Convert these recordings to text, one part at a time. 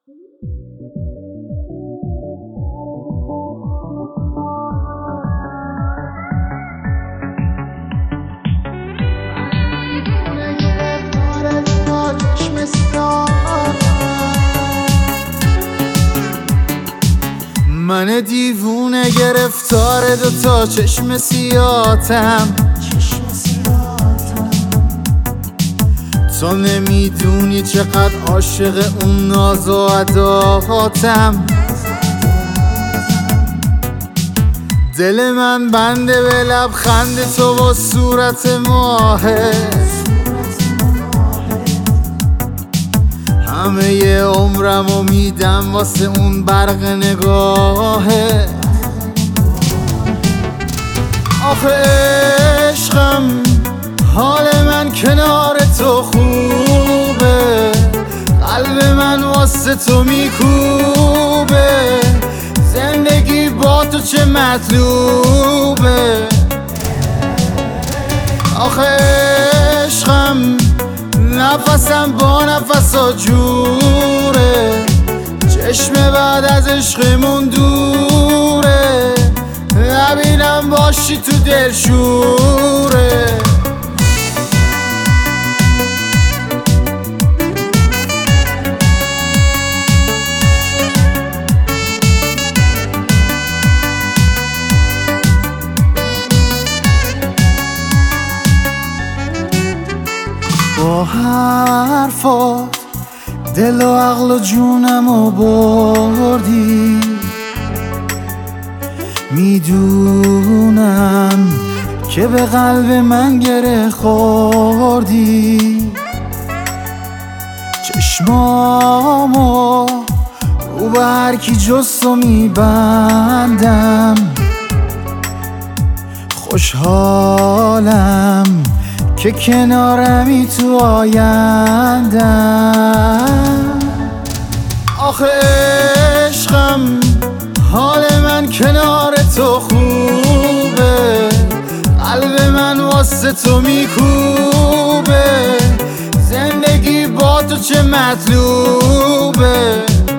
من دیوونه گرفتار دوتا چشم سیاتم. تو نمیدونی چقدر عاشق اون ناز و اداهاتم. دل من بنده به لبخند تو و صورت ماهه. همه ی عمرمو میدم واسه اون برق نگاهه. آخه عشقم حال من کنار تو خوبه. قلب من واسه تو میکوبه. زندگی با تو چه مطلوبه. آخه عشقم نفسم با نفسا جوره. چشم بعد از عشقمون دوره. نبینم باشی تو دلشوره. با حرفات دل و عقل و جونمو بردی. میدونم که به قلب من گره خوردی. چشمامو رو به هر کی جز تو میبندم. خوشحالم که کنارمی تو آیندم. آخه عشقم حال من کنار تو خوبه. قلب من واسه تو میکوبه. زندگی با تو چه مطلوبه.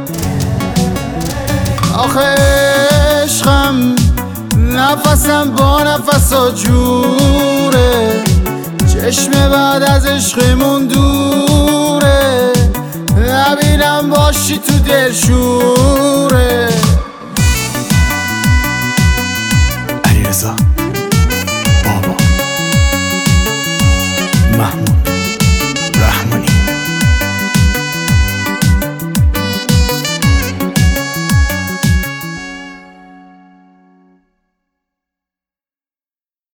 آخه عشقم نفسم با نفسا جوره. چشم بعد از عشقمون دوره. نبینم باشی تو دلشوره.